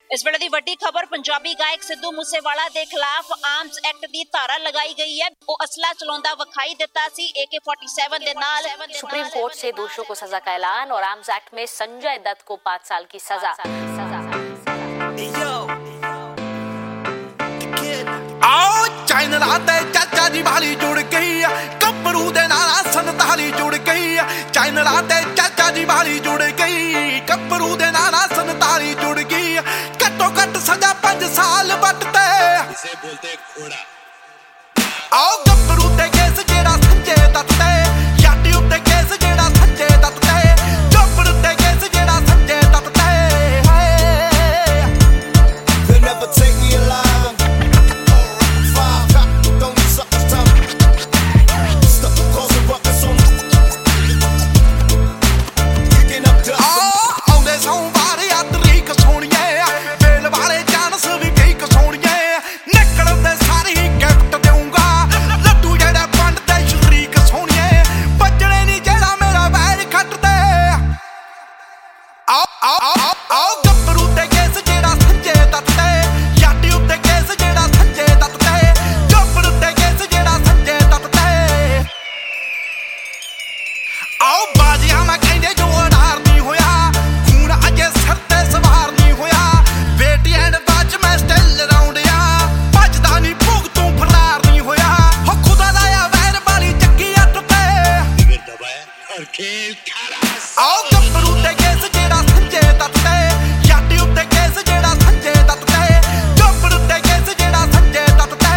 इस वेले दी वड्डी खबर पंजाबी गायक सिद्धू मूसेवाला के खिलाफ आर्म्स एक्ट की धारा लगाई गई है। वो असला चलाउंदा विखाई दिता सी AK-47 दे नाल। सुप्रीम कोर्ट से दोषियों को सजा का ऐलान और आर्म्स एक्ट में संजय दत्त को 5 साल की सजा। आओ चैनल आते चाचा जी वाली जुड़ गई, कपरू दे नाल संताली जुड़ गई। चैनल आते चाचा जी वाली जुड़ गई, कपरू दे नाल संताली जुड़ गई। कट्टो कट सजा 5 साल बटते, इसे बोलते घोड़ा। आओ कपरू ते केस जेड़ा संजय दत्त ते, याटी उत्ते केस जेड़ा संजय दत्त ते, चोपड़ ते केस जेड़ा संजय दत्त ते। They'll never take me alive. आओ बाजिया मैं कहंदे जो अडार नहीं होया, खून अजे सिर ते सवार नहीं होया। बेटी एंड बाज मैं स्टिल राउंड या, भजदा नहीं भोग तू फरार नहीं होया। हो खुदा लाया वैर वाली चक्की अट ते, इधर दबाया और खेल खरास। आओ गब्बरू ते केस जेड़ा संजय दत्त ते, याटी उत्ते केस जेड़ा संजय दत्त ते, चोपड़ ते केस जेड़ा संजय दत्त ते।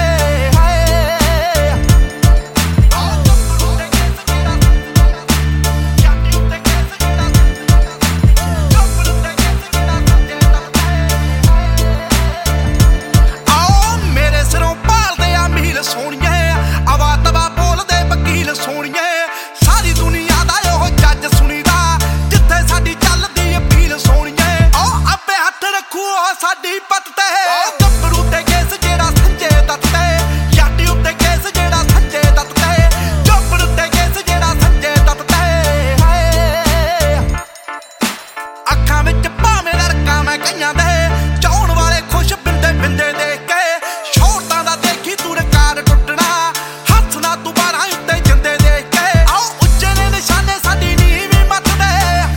साडी पत ते गब्बरू ते केस जेड़ा संजय दत्त ते, याटी उत्ते केस जेड़ा संजय दत्त ते, चोपड़ ते केस जेड़ा संजय दत्त ते। अखां विच भावें लड़का मैं कईयां दे, चाउण वाले खुश बिंदे बिंदे देख के। शोरतां दा देखी तू रिकार्ड टुटना, हत्थ ना तू 12 उत्ते जिंदे देख के। आओ उच्चे ने निशाने साडी नीवी मत दे।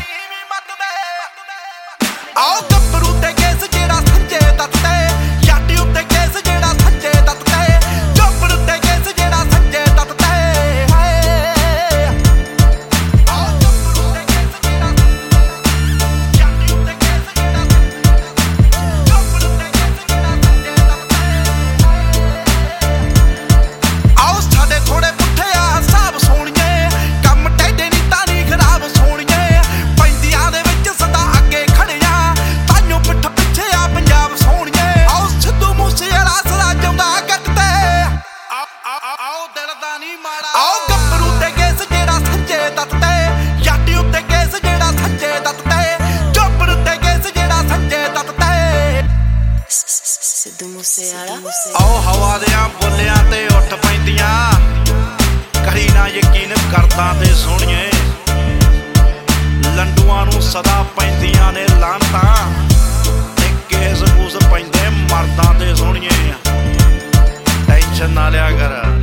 आओ गब्बरू ते केस जेड़ा संजय दत्त ते, याटी उत्ते केस जेड़ा संजय दत्त ते, चोपड़ ते केस जेड़ा संजय दत्त ते। आओ गब्बरू ते केस जेड़ा, याटी उत्ते केस जेड़ा, चोपड़ ते केस जेड़ा संजय दत्त ते। आओ साडे थोड़े पुट्ठे आ हिसाब सोणिए, कम टेढ़े नी तानी खराब सोणिए। पैंदियां दे विच सदा अगे खड़िया, ताइयों पिठ पिछे आ पंजाब सोणिए। आओ सिद्धू मूसेवाला सदा जांदा गट ते, आओ दिल दा नी माड़ा। आओ गब्बरू ते केस जेड़ा संजय दत्त ते, याटी उत्ते केस जेड़ा संजय दत्त ते, चोपड़ ते केस जेड़ा संजय दत्त ते। सिद्धू मूसेवाला आओ हवा दियां बोलियां ते उठ पैंदियां, करी ना यकीन करदा ते सोहणिए। लंडूआं नूं सदा पैंदियां ने लानतां, ते केस कूस पैंदे मर्दां ते सोहणिए। टेंशन ना लिया कर।